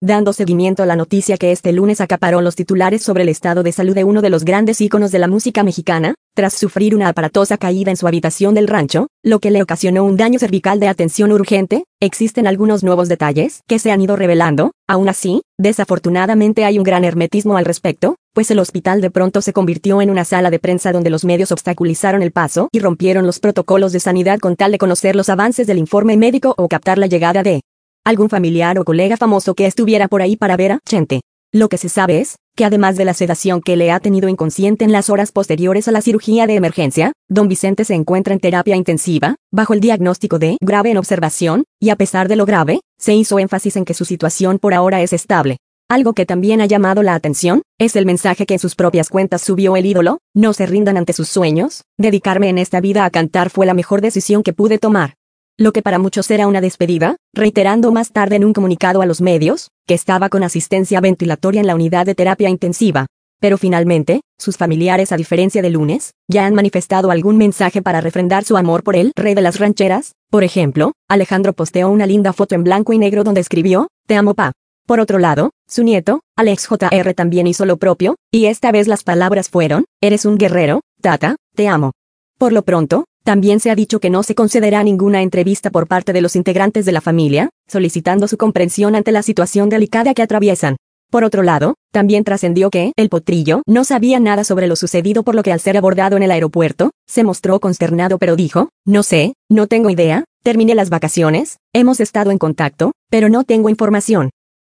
dando seguimiento a la noticia que este lunes acaparó los titulares sobre el estado de salud de uno de los grandes íconos de la música mexicana, tras sufrir una aparatosa caída en su habitación del rancho, lo que le ocasionó un daño cervical de atención urgente. Existen algunos nuevos detalles que se han ido revelando. Aún así, desafortunadamente hay un gran hermetismo al respecto, pues el hospital de pronto se convirtió en una sala de prensa donde los medios obstaculizaron el paso y rompieron los protocolos de sanidad con tal de conocer los avances del informe médico o captar la llegada de algún familiar o colega famoso que estuviera por ahí para ver a Chente. Lo que se sabe es que además de la sedación que le ha tenido inconsciente en las horas posteriores a la cirugía de emergencia, don Vicente se encuentra en terapia intensiva, bajo el diagnóstico de grave en observación, y a pesar de lo grave, se hizo énfasis en que su situación por ahora es estable. Algo que también ha llamado la atención, es el mensaje que en sus propias cuentas subió el ídolo: no se rindan ante sus sueños, dedicarme en esta vida a cantar fue la mejor decisión que pude tomar. Lo que para muchos era una despedida, reiterando más tarde en un comunicado a los medios, que estaba con asistencia ventilatoria en la unidad de terapia intensiva. Pero finalmente, sus familiares, a diferencia de lunes, ya han manifestado algún mensaje para refrendar su amor por el rey de las rancheras. Por ejemplo, Alejandro posteó una linda foto en blanco y negro donde escribió: "Te amo, pa". Por otro lado, su nieto, Alex Jr. también hizo lo propio, y esta vez las palabras fueron: "Eres un guerrero, tata, te amo". Por lo pronto, también se ha dicho que no se concederá ninguna entrevista por parte de los integrantes de la familia, solicitando su comprensión ante la situación delicada que atraviesan. Por otro lado, también trascendió que el potrillo no sabía nada sobre lo sucedido, por lo que al ser abordado en el aeropuerto, se mostró consternado, pero dijo: "No sé, no tengo idea, terminé las vacaciones, hemos estado en contacto, pero no tengo información".